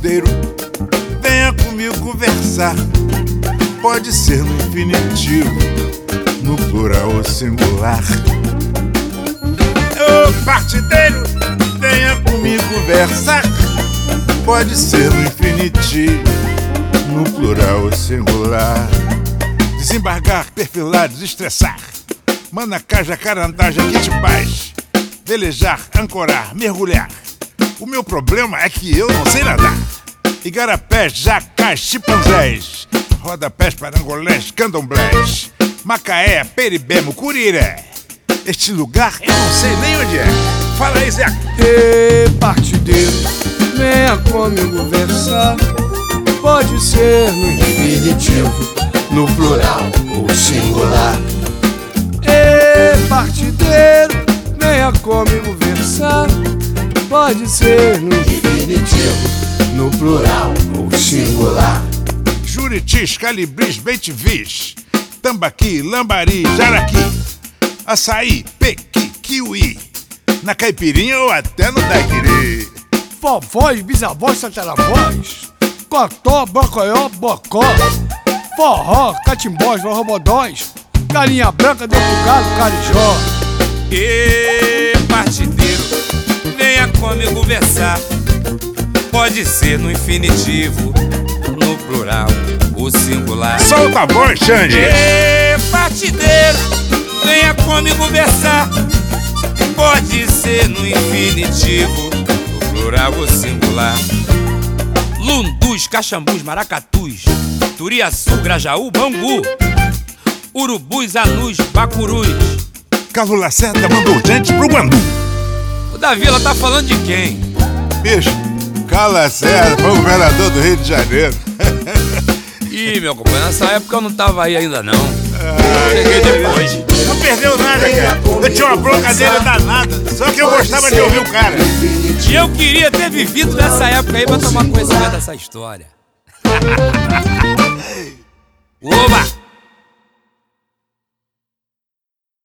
partideiro, venha comigo conversar. Pode ser no infinitivo, no plural ou singular. Ô partideiro, venha comigo conversar. Pode ser no infinitivo, no plural ou singular. Desembargar, perfilar, desestressar. Manacá, jacarandá, jaquitibás. Velejar, ancorar, mergulhar. O meu problema é que eu não sei nadar. Igarapés, jacás, chimpanzés. Rodapés, parangolés, candomblés. Macaé, peribé, mucuriré. Este lugar eu não sei nem onde é. Fala aí, Zé. Ei, partideiro, venha comigo conversar. Pode ser no infinitivo, no plural ou singular. Ei, partideiro, venha comigo conversar. Pode ser no infinitivo, no plural ou singular. Juritis, calibris, bem-te-vis. Tambaqui, lambari, jaraqui. Açaí, pequi, kiwi. Na caipirinha ou até no daiquiri. Vovós, bisavós, tataravós. Cotó, bocoió, bocó. Forró, catimbós, robodós. Galinha branca dentro do galo, carijó. Ê, partideiro, venha comigo conversar. Pode ser no infinitivo, no plural ou singular. Solta a voz, Xande. Ê, partideiro, venha comigo conversar. Pode ser no infinitivo, no plural ou singular. Lundus, caxambus, maracatus, turiaçu, grajaú, bangu, urubus, anus, bacurus. Carlos Lacerda mandou gente pro Guandu. O da Vila tá falando de quem? Bicho, Carlos Lacerda foi o governador do Rio de Janeiro. Ih, meu companheiro, nessa época eu não tava aí ainda não. Cheguei depois. Não perdeu nada, cara. Eu tinha uma bronca dele danada. Só que eu gostava de ouvir o cara. E eu queria ter vivido nessa época aí pra tomar conhecimento dessa história. Oba!